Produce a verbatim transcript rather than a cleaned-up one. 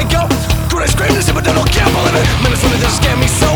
I go. Could I scream this if I don't can't believe it? Man, it's funny, they just scare me so